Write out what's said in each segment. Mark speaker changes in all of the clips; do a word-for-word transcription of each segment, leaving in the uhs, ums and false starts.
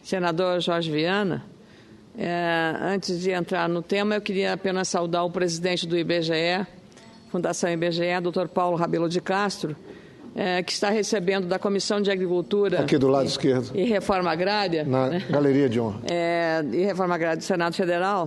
Speaker 1: senador Jorge Viana, é, antes de entrar no tema, eu queria apenas saudar o presidente do I B G E, Fundação I B G E, doutor Paulo Rabelo de Castro, é, que está recebendo da Comissão de Agricultura...
Speaker 2: Aqui do lado
Speaker 1: e,
Speaker 2: esquerdo.
Speaker 1: E Reforma Agrária...
Speaker 2: Na
Speaker 1: né?
Speaker 2: Galeria de Honra.
Speaker 1: É, e Reforma Agrária do Senado Federal,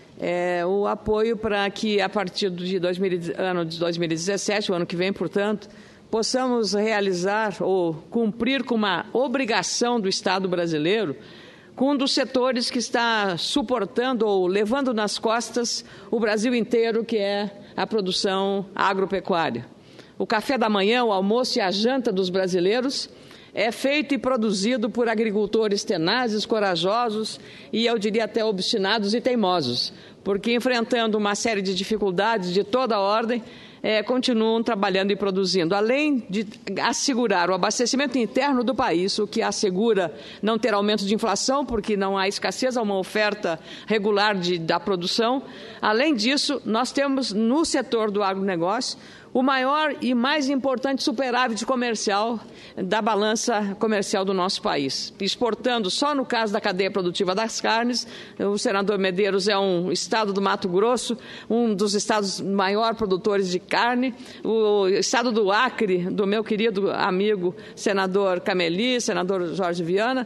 Speaker 1: é, o apoio para que, a partir do de dois mil, ano de dois mil e dezessete, o ano que vem, portanto, possamos realizar ou cumprir com uma obrigação do Estado brasileiro com um dos setores que está suportando ou levando nas costas o Brasil inteiro, que é a produção agropecuária. O café da manhã, o almoço e a janta dos brasileiros é feito e produzido por agricultores tenazes, corajosos e, eu diria, até obstinados e teimosos, porque, enfrentando uma série de dificuldades de toda a ordem, É, continuam trabalhando e produzindo, além de assegurar o abastecimento interno do país, o que assegura não ter aumento de inflação, porque não há escassez, há uma oferta regular de, da produção. Além disso, nós temos no setor do agronegócio o maior e mais importante superávit comercial da balança comercial do nosso país, exportando só no caso da cadeia produtiva das carnes. O senador Medeiros é um estado do Mato Grosso, um dos estados maior produtores de carne, o estado do Acre, do meu querido amigo senador Cameli, senador Jorge Viana,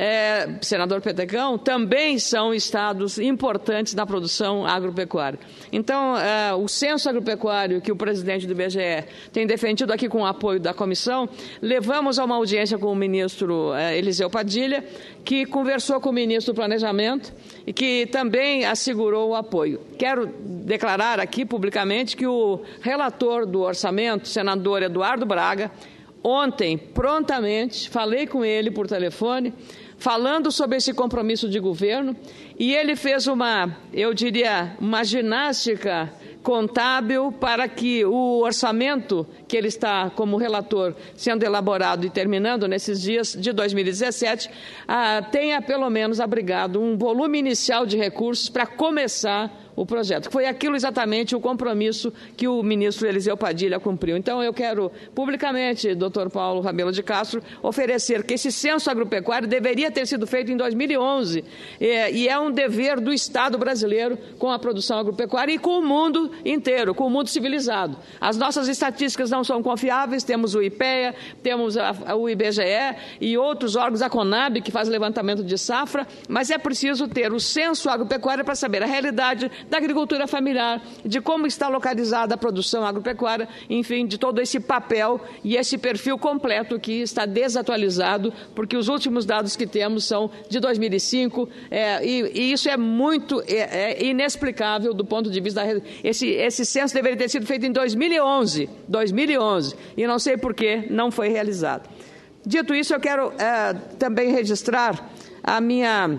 Speaker 1: é, senador Petecão, também são estados importantes na produção agropecuária. Então, é, o censo agropecuário que o presidente do I B G E tem defendido aqui com o apoio da comissão, levamos a uma audiência com o ministro eh, Eliseu Padilha, que conversou com o ministro do Planejamento e que também assegurou o apoio. Quero declarar aqui publicamente que o relator do orçamento, senador Eduardo Braga, ontem, prontamente, falei com ele por telefone, falando sobre esse compromisso de governo, e ele fez uma, eu diria, uma ginástica contábil para que o orçamento que ele está como relator sendo elaborado e terminando nesses dias de dois mil e dezessete ah, tenha pelo menos abrigado um volume inicial de recursos para começar o projeto. Foi aquilo exatamente o compromisso que o ministro Eliseu Padilha cumpriu. Então, eu quero publicamente, doutor Paulo Rabelo de Castro, oferecer que esse censo agropecuário deveria ter sido feito em dois mil e onze, eh, e é um dever do Estado brasileiro com a produção agropecuária e com o mundo inteiro, com o mundo civilizado. As nossas estatísticas não são confiáveis, temos o IPEA, temos a, a, o I B G E e outros órgãos, a Conab, que faz levantamento de safra, mas é preciso ter o censo agropecuário para saber a realidade da agricultura familiar, de como está localizada a produção agropecuária, enfim, de todo esse papel e esse perfil completo que está desatualizado, porque os últimos dados que temos são de dois mil e cinco, é, e, e isso é muito é, é inexplicável do ponto de vista da... Esse, esse censo deveria ter sido feito em dois mil e onze, dois mil e onze, e não sei por que não foi realizado. Dito isso, eu quero é, também registrar a minha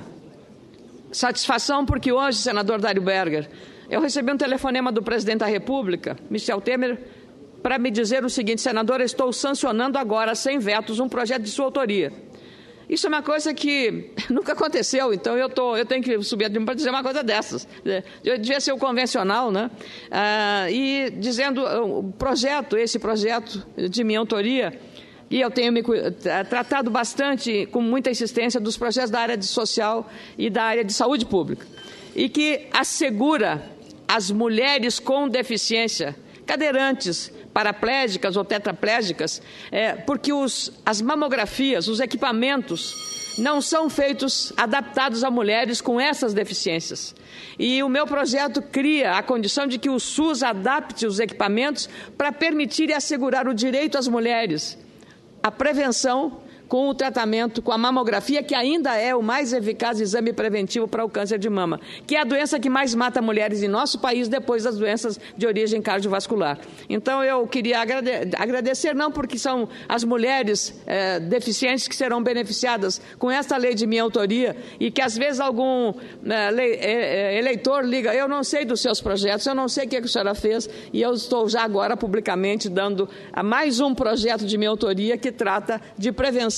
Speaker 1: satisfação, porque hoje, senador Dário Berger, eu recebi um telefonema do presidente da República, Michel Temer, para me dizer o seguinte: senador, eu estou sancionando agora, sem vetos, um projeto de sua autoria. Isso é uma coisa que nunca aconteceu, então eu, tô, eu tenho que subir para dizer uma coisa dessas. Eu devia ser o convencional, né? Ah, e dizendo o projeto, esse projeto de minha autoria, e eu tenho me tratado bastante, com muita insistência, dos projetos da área de social e da área de saúde pública, e que assegura às mulheres com deficiência, cadeirantes, paraplégicas ou tetraplégicas, é, porque os, as mamografias, os equipamentos, não são feitos, adaptados a mulheres com essas deficiências. E o meu projeto cria a condição de que o SUS adapte os equipamentos para permitir e assegurar o direito às mulheres, a prevenção com o tratamento, com a mamografia, que ainda é o mais eficaz exame preventivo para o câncer de mama, que é a doença que mais mata mulheres em nosso país depois das doenças de origem cardiovascular. Então, eu queria agrade agradecer, não porque são as mulheres é, deficientes que serão beneficiadas com esta lei de minha autoria e que, às vezes, algum é, lei, é, eleitor liga, eu não sei dos seus projetos, eu não sei o que a senhora fez, e eu estou já agora publicamente dando a mais um projeto de minha autoria que trata de prevenção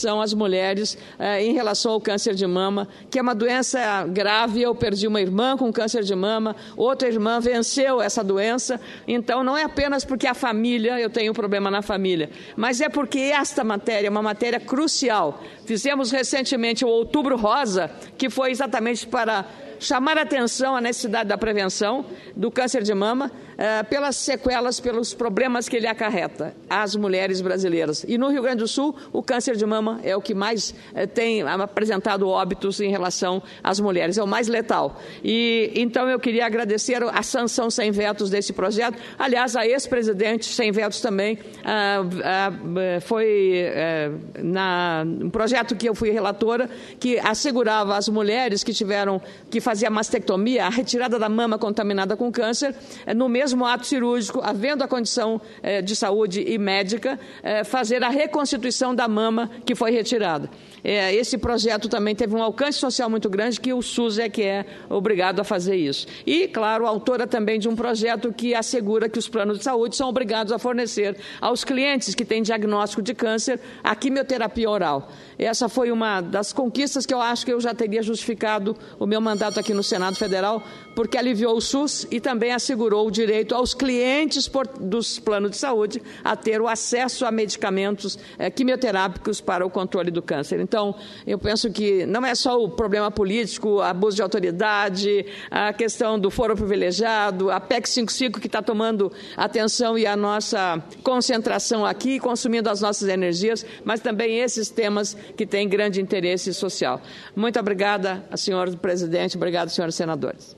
Speaker 1: atenção às mulheres eh, em relação ao câncer de mama, que é uma doença grave. Eu perdi uma irmã com câncer de mama, outra irmã venceu essa doença. Então, não é apenas porque a família, eu tenho um problema na família, mas é porque esta matéria é uma matéria crucial. Fizemos recentemente o Outubro Rosa, que foi exatamente para chamar a atenção à necessidade da prevenção do câncer de mama, eh, pelas sequelas, pelos problemas que ele acarreta às mulheres brasileiras. E no Rio Grande do Sul, o câncer de mama é o que mais eh, tem apresentado óbitos em relação às mulheres, é o mais letal. E então eu queria agradecer a sanção sem vetos desse projeto. Aliás, a ex-presidente sem vetos também ah, ah, foi eh, na, um projeto que eu fui relatora, que assegurava às mulheres que tiveram que fazer fazia mastectomia, a retirada da mama contaminada com câncer, no mesmo ato cirúrgico, havendo a condição eh, de saúde e médica, eh, fazer a reconstituição da mama que foi retirada. Eh, esse projeto também teve um alcance social muito grande, que o SUS é que é obrigado a fazer isso. E, claro, autora também de um projeto que assegura que os planos de saúde são obrigados a fornecer aos clientes que têm diagnóstico de câncer a quimioterapia oral. Essa foi uma das conquistas que eu acho que eu já teria justificado o meu mandato aqui no Senado Federal, porque aliviou o SUS e também assegurou o direito aos clientes por, dos planos de saúde a ter o acesso a medicamentos eh, quimioterápicos para o controle do câncer. Então, eu penso que não é só o problema político, abuso de autoridade, a questão do foro privilegiado, a P E C cinquenta e cinco que está tomando atenção e a nossa concentração aqui, consumindo as nossas energias, mas também esses temas que têm grande interesse social. Muito obrigada, senhor presidente, obrigado, senhores senadores.